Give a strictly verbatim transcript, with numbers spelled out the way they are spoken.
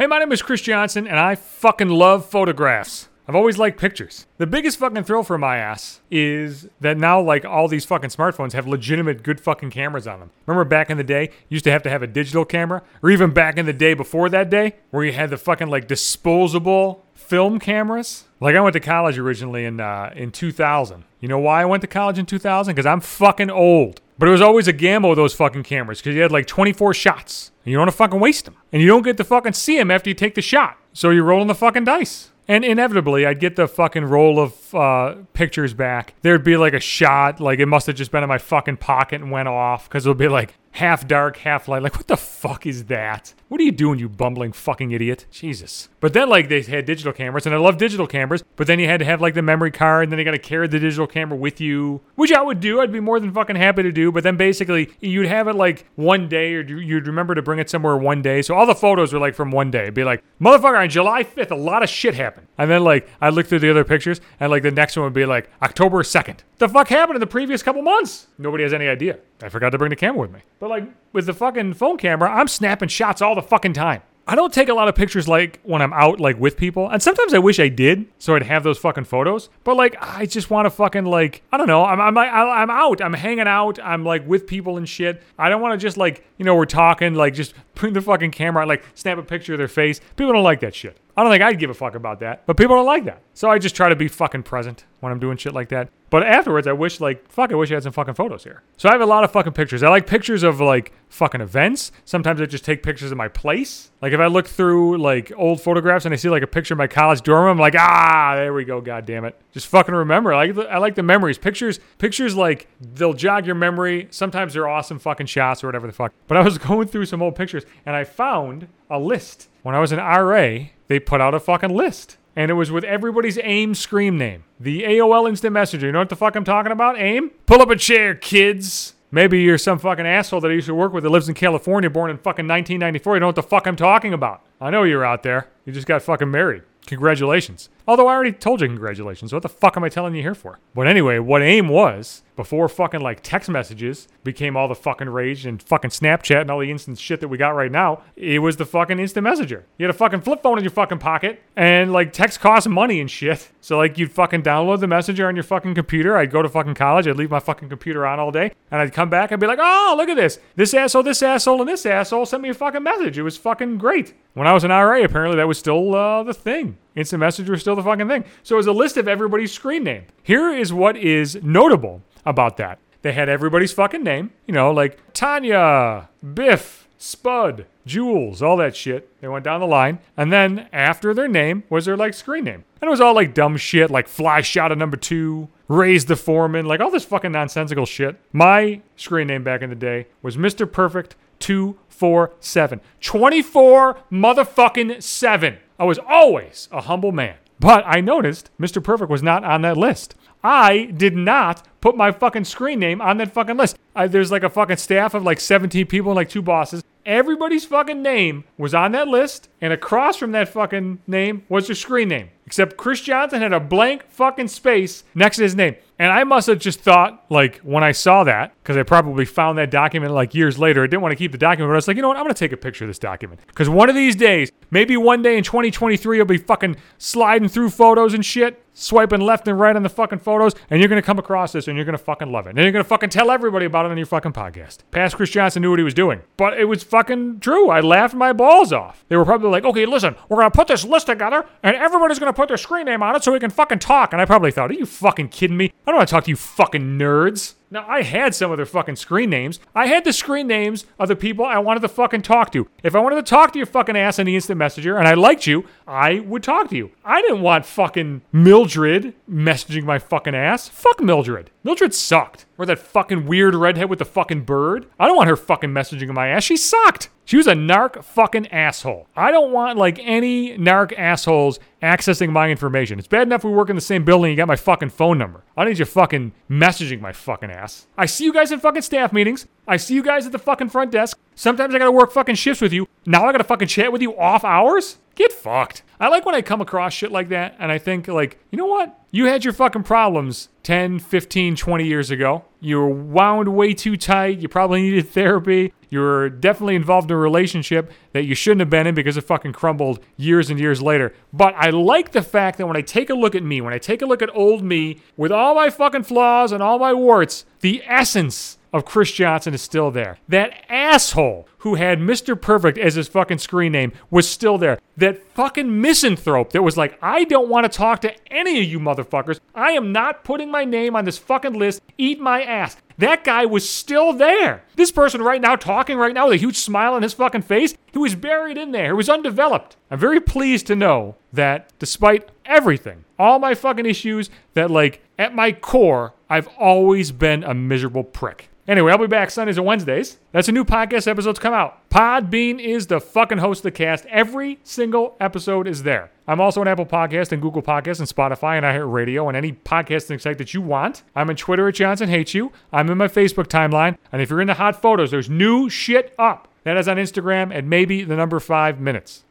Hey, my name is Chris Johnson, and I fucking love photographs. I've always liked pictures. The biggest fucking thrill for my ass is that now, like, all these fucking smartphones have legitimate good fucking cameras on them. Remember back in the day, you used to have to have a digital camera? Or even back in the day before that day, where you had the fucking, like, disposable film cameras? Like, I went to college originally in uh, in two thousand. You know why I went to college in two thousand? Because I'm fucking old. But it was always a gamble with those fucking cameras, because you had like twenty-four shots. And you don't want to fucking waste them. And you don't get to fucking see them after you take the shot. So you're rolling the fucking dice. And inevitably, I'd get the fucking roll of uh, pictures back. There'd be like a shot, like it must have just been in my fucking pocket and went off, because it'll be like half dark, half light. Like, what the fuck is that? What are you doing, you bumbling fucking idiot? Jesus. But then, like, they had digital cameras, and I love digital cameras, but then you had to have, like, the memory card, and then you got to carry the digital camera with you, which I would do. I'd be more than fucking happy to do, but then basically, you'd have it, like, one day, or you'd remember to bring it somewhere one day, so all the photos were, like, from one day. It'd be like, motherfucker, on July fifth, a lot of shit happened. And then, like, I'd look through the other pictures, and, like, the next one would be, like, October second. The fuck happened in the previous couple months? Nobody has any idea. I forgot to bring the camera with me. But, like, with the fucking phone camera, I'm snapping shots all the fucking time. I don't take a lot of pictures, like, when I'm out, like, with people. And sometimes I wish I did, so I'd have those fucking photos. But, like, I just want to fucking, like, I don't know. I'm I'm, I'm out. I'm hanging out. I'm, like, with people and shit. I don't want to just, like, you know, we're talking, like, just bring the fucking camera out, like, snap a picture of their face. People don't like that shit. I don't think I'd give a fuck about that. But people don't like that. So I just try to be fucking present when I'm doing shit like that. But afterwards, I wish, like, fuck, I wish I had some fucking photos here. So I have a lot of fucking pictures. I like pictures of, like, fucking events. Sometimes I just take pictures of my place. Like, if I look through, like, old photographs and I see, like, a picture of my college dorm room, I'm like, ah, there we go, goddammit. Just fucking remember. I like, the, I like the memories. Pictures, pictures, like, they'll jog your memory. Sometimes they're awesome fucking shots or whatever the fuck. But I was going through some old pictures, and I found a list. When I was an R A, they put out a fucking list. And it was with everybody's AIM scream name. The A O L Instant Messenger. You know what the fuck I'm talking about? AIM? Pull up a chair, kids. Maybe you're some fucking asshole that I used to work with that lives in California, born in fucking nineteen ninety-four. You know what the fuck I'm talking about. I know you're out there. You just got fucking married. Congratulations. Although I already told you congratulations. What the fuck am I telling you here for? But anyway, what AIM was, before fucking like text messages became all the fucking rage and fucking Snapchat and all the instant shit that we got right now, it was the fucking instant messenger. You had a fucking flip phone in your fucking pocket, and like text costs money and shit. So like you'd fucking download the messenger on your fucking computer. I'd go to fucking college. I'd leave my fucking computer on all day, and I'd come back and be like, oh, look at this. This asshole, this asshole, and this asshole sent me a fucking message. It was fucking great. When I was an R A, apparently that was still uh, the thing. Instant messenger was still the fucking thing. So it was a list of everybody's screen name. Here is what is notable about that. They had everybody's fucking name. You know, like Tanya, Biff, Spud, Jules, all that shit. They went down the line. And then after their name was their like screen name. And it was all like dumb shit, like Fly Shot at number two, Raise the Foreman, like all this fucking nonsensical shit. My screen name back in the day was Mister Perfect two four seven. twenty-four motherfucking seven. I was always a humble man. But I noticed Mister Perfect was not on that list. I did not put my fucking screen name on that fucking list. I, there's like a fucking staff of like seventeen people and like two bosses. Everybody's fucking name was on that list, and across from that fucking name was their screen name. Except Chris Johnson had a blank fucking space next to his name. And I must have just thought, like, when I saw that, because I probably found that document like years later, I didn't want to keep the document, but I was like, you know what, I'm going to take a picture of this document. Because one of these days, maybe one day in twenty twenty-three, I'll be fucking sliding through photos and shit, swiping left and right on the fucking photos, and you're going to come across this, and you're going to fucking love it. And you're going to fucking tell everybody about it on your fucking podcast. Past Chris Johnson knew what he was doing. But it was fucking true. I laughed my balls off. They were probably like, okay, listen, we're going to put this list together, and everybody's going to put their screen name on it so we can fucking talk. And I probably thought, are you fucking kidding me? I don't want to talk to you fucking nerds. Now, I had some of their fucking screen names. I had the screen names of the people I wanted to fucking talk to. If I wanted to talk to your fucking ass in the instant messenger and I liked you, I would talk to you. I didn't want fucking Mildred messaging my fucking ass. Fuck Mildred. Mildred sucked. Or that fucking weird redhead with the fucking bird. I don't want her fucking messaging my ass. She sucked. She was a narc fucking asshole. I don't want like any narc assholes accessing my information. It's bad enough we work in the same building and you got my fucking phone number. I need you fucking messaging my fucking ass. I see you guys in fucking staff meetings. I see you guys at the fucking front desk. Sometimes I gotta work fucking shifts with you. Now I gotta fucking chat with you off hours? Get fucked. I like when I come across shit like that and I think like, you know what? You had your fucking problems ten, fifteen, twenty years ago. You were wound way too tight. You probably needed therapy. You were definitely involved in a relationship that you shouldn't have been in because it fucking crumbled years and years later. But I like the fact that when I take a look at me, when I take a look at old me, with all my fucking flaws and all my warts, the essence of Chris Johnson is still there. That asshole who had Mister Perfect as his fucking screen name was still there. That fucking misanthrope that was like, I don't want to talk to any of you motherfuckers. I am not putting my name on this fucking list. Eat my ass. That guy was still there. This person right now, talking right now with a huge smile on his fucking face, he was buried in there. He was undeveloped. I'm very pleased to know that despite everything, all my fucking issues, that like at my core, I've always been a miserable prick. Anyway, I'll be back Sundays and Wednesdays. That's a new podcast episodes come out. Podbean is the fucking host of the cast. Every single episode is there. I'm also on Apple Podcasts and Google Podcasts and Spotify and iHeartRadio and any podcasting site that you want. I'm on Twitter at Johnson Hates You. I'm in my Facebook timeline. And if you're into hot photos, there's new shit up. That is on Instagram at maybe the number five minutes.